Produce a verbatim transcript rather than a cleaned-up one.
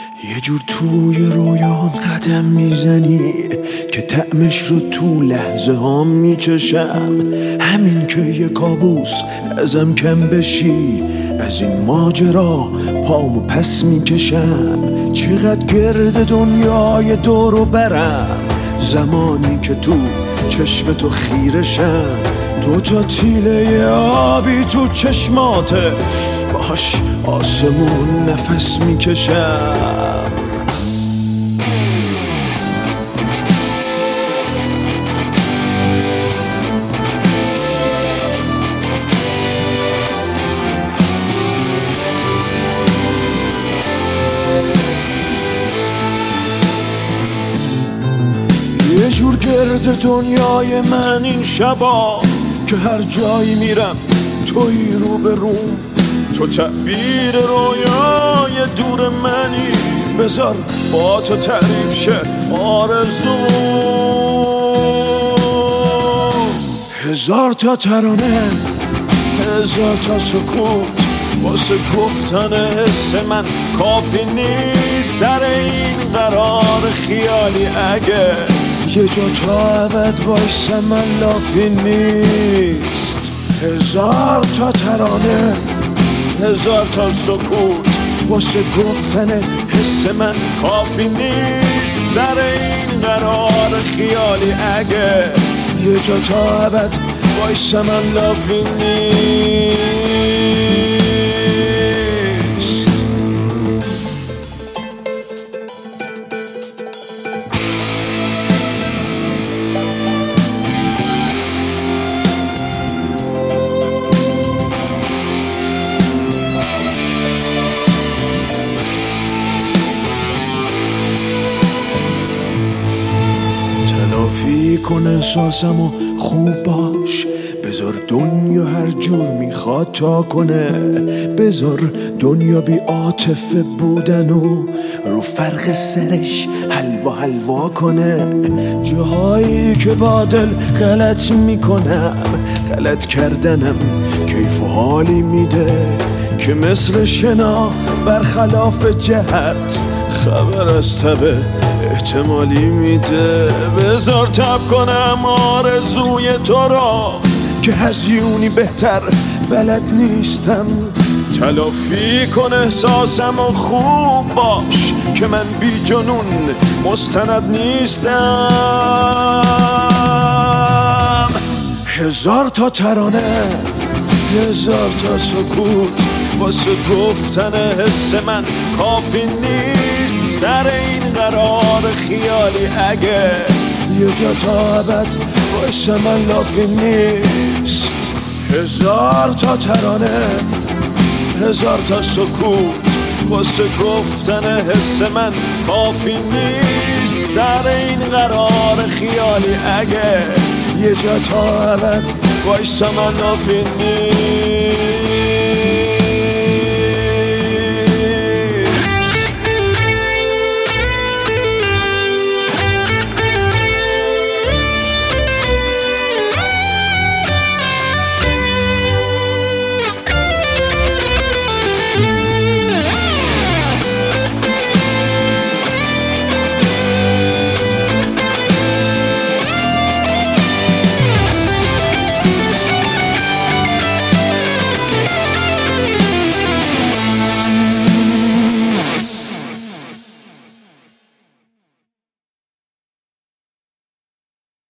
یه جور توی رویام قدم میزنی که طعمش رو تو لحظه ها میچشم. همین که یه کابوس ازم کم بشی، از این ماجرا پامو پس میکشم. چقدر گرد دنیای دورو برم، زمانی که تو چشم تو خیرشم. دو تا تیله آبی تو چشماته، باش آسمون نفس میکشم. یه جور گرد دنیای من این شبا، که هر جایی میرم توی رو به روم. تو تعبیر رویای دور منی، بذار با تو تعریف شه آرزو. هزار تا ترانه، هزار تا سکوت، واسه گفتن حس من کافی نیست. سر این قرار خیالی اگه یه جا تا ابد وایسه من لافی نیست. هزار تا ترانه، هزار تا سکوت، واسه گفتن حس من کافی نیست. سر این قرار خیالی اگه یه جا تا ابد وایسه من لافی نیست. تلافی کن احساسم و خوب باش، بذار دنیا هر جور میخواد تا کنه. بذار دنیا بی عاطفه بودن و رو فرق سرش حلوا حلوا کنه. جاهایی که با دل غلط میکنم، غلط کردنم کیف و حالی میده. که مثل شنا برخلاف جهت، خبر از تبه احتمالی میده. بذار تب کنم آرزوی تو را، که هزیونی بهتر بلد نیستم. تلافی کن احساسم و خوب باش، که من بی جنون مستند نیستم. هزار تا ترانه، هزار تا سکوت، واسه گفتن حس من کافی نیست. سر این قرار خیالی اگه یه جا تا ابد واسه من لافی نیست. هزار تا ترانه، هزار تا سکوت، واسه گفتن حس من کافی نیست. سر این قرار خیالی اگه یه جا تا ابد واسه من لافی نیست.